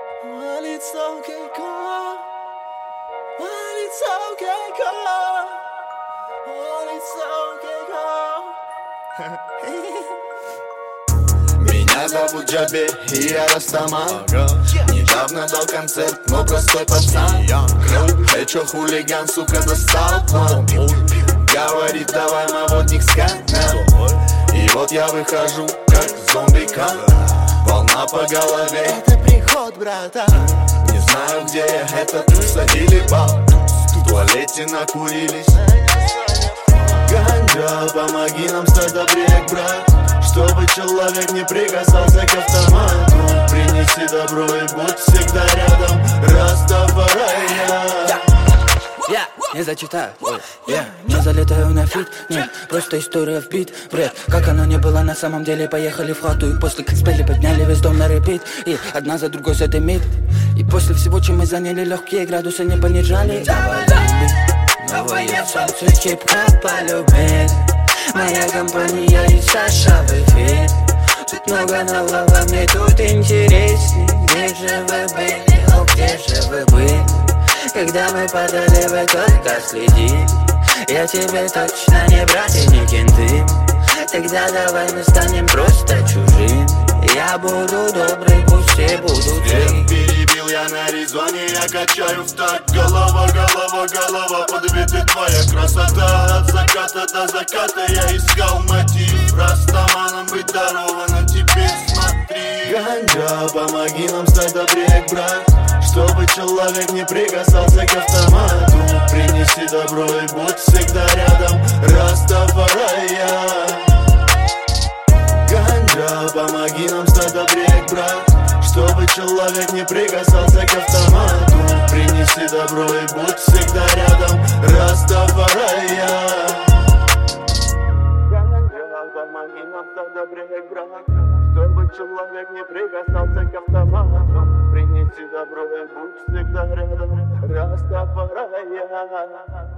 Well, it's okay, girl. Well, it's okay, girl. Well, it's okay, girl. Меня зовут Джаби, и я Растаман. Недавно дал концерт, но простой пацан. Хэчо хулиган, сука, достал план. Говорит, давай модник сканер. И вот я выхожу, как зомби-кан. Волна по голове, это приход, братан. Не знаю, где я, это усадили бал. В туалете накурились. Ганджа, помоги нам стать добрее, брат. Чтобы человек не прикасался к автомату. Принеси добро и будь всегда рядом. Растафарайя. Я не зачитаю, я не залетаю на фит. Нет, просто история в бит. Бред, как оно не было на самом деле. Поехали в хату и после как спели подняли весь дом на репит. И одна за другой задымит. И после всего, чем мы заняли, легкие градусы не понижали. Новое солнце хип-хоп полюбит. Моя компания и Саша в эфир. Тут много нового, мне тут интересней. Где же вы были, о где же вы были? Когда мы падали, вы только следили. Я тебе точно не брат и не кенты. Тогда давай мы станем просто чужим. Я буду добрый, пусть все будут злы. Перебил я на резоне, я качаю в такт. Голова, голова, голова, подбиты твоя красота. От заката до заката я искал мотив. Растаманом быть даровано, теперь смотри. Ганджа, помоги нам стать добрее, брат. Чтобы человек не прикасался к автомату. Принеси добро и будь всегда рядом. Растафарайя. Ганджа, помоги нам стать добрее, брат. Чтобы человек не прикасался к автомату. Принеси добро и будь всегда рядом. Растафарайя. Ганджа, помоги нам стать добрее, брат. Чтобы человек не прикасался к автомату. Принеси добро и будь всегда рядом. Растафарайя.